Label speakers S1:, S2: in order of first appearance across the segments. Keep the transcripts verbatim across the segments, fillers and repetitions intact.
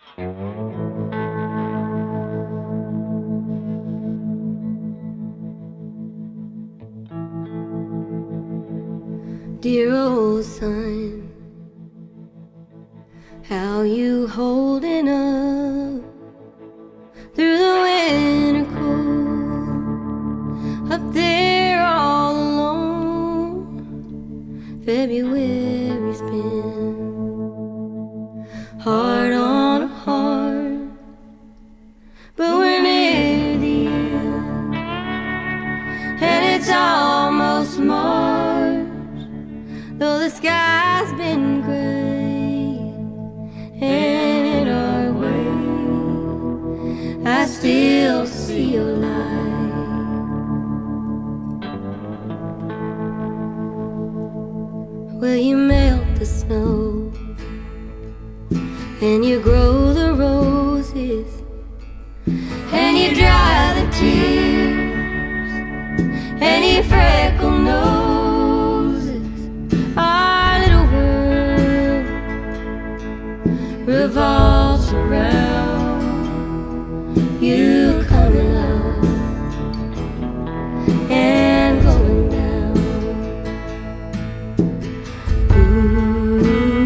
S1: Dear old sun, how you holding up through the winter cold, up there all alone. February's been hard on a heart, but we're near the end, and it's almost March. Though the sky's been gray, and in our way, I still see your light. Well, you melt the snow, and you grow the roses, and you dry the tears, and you freckle nose. Our little world revolves around you coming up and going down. Ooh,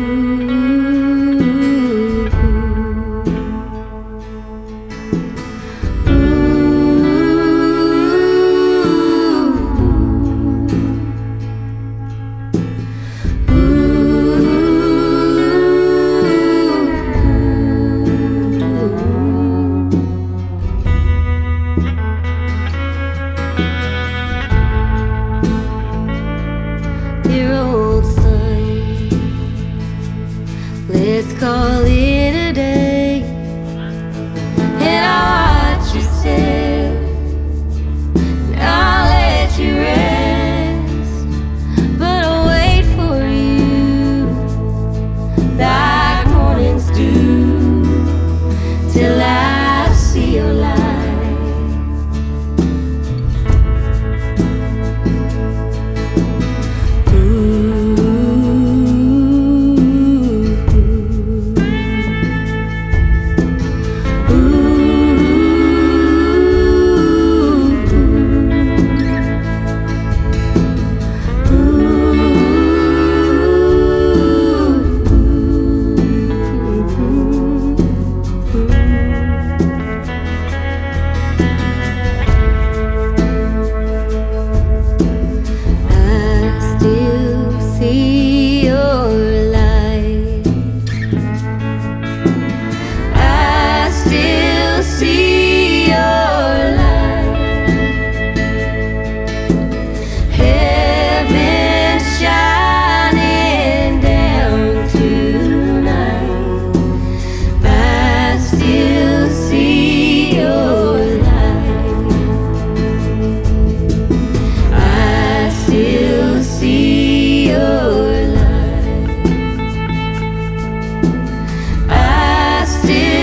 S1: let's call it a day, and I'll watch you sail, and I'll let you rest, but I'll wait for you like mornings do, till I see your light. Still